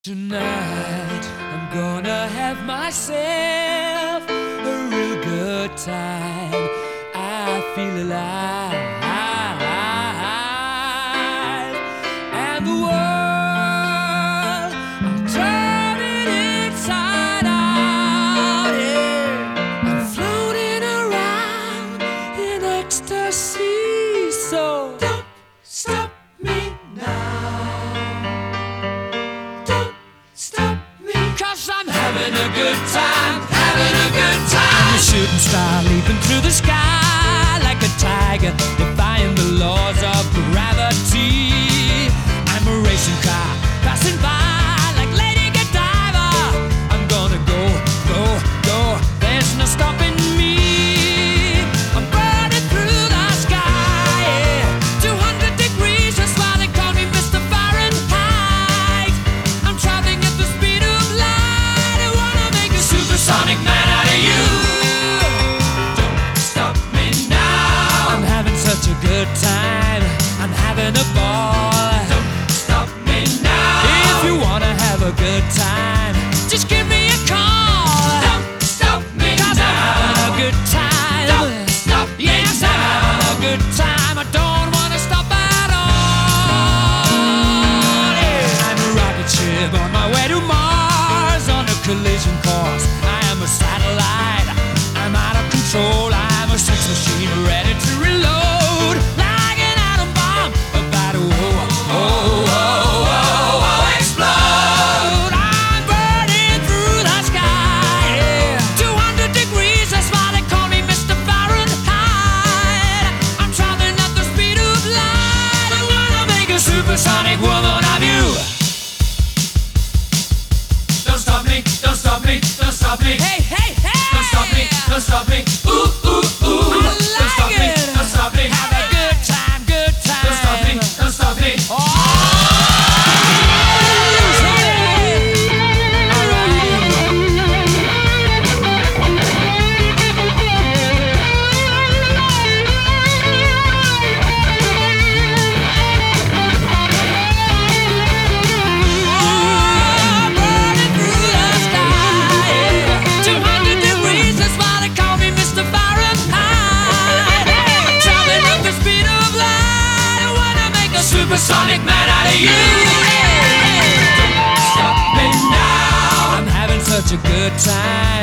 Tonight I'm gonna have myself a real good time. I feel alive, and the world, I'll turn it inside out. Yeah. I'm floating around in ecstasy, so don't stop me now. I'm having a good time, having a good time. I'm a shooting star leaping through the sky like a tiger, defying the laws of gravity. I'm a racing car passing by like Lady Godiva. I'm gonna go, go, go. There's no stopping me. I'm burning through the sky, yeah. 200 degrees, that's why they call me Mr. Fahrenheit. I'm traveling at the speed of light. Supersonic man out of you. Don't stop me now. I'm having such a good time. I'm having a ball. Don't stop me now. If you wanna have a good time, just give me a call. Don't stop me now. 'Cause I'm having a good time. Don't stop me now. Yes, I'm having a good time. I don't wanna stop at all. Yeah. I'm a rocket ship on my way to Mars on a collision course. A satellite, I'm out of control. I'm a sex machine ready to reload, like an atom bomb about to explode. I'm burning through the sky, yeah. 200 degrees, that's why they call me Mr. Fahrenheit. I'm traveling at the speed of light. I wanna make a supersonic woman of you. Don't stop me, don't stop me, don't stop me. Hey, hey, hey! Don't stop me, don't stop me. Ooh, ooh, ooh. I like don't stop me, don't stop me. Have a good time, good time. Don't stop me, don't stop me. Oh! Supersonic man out of you. Don't stop me now. I'm having such a good time.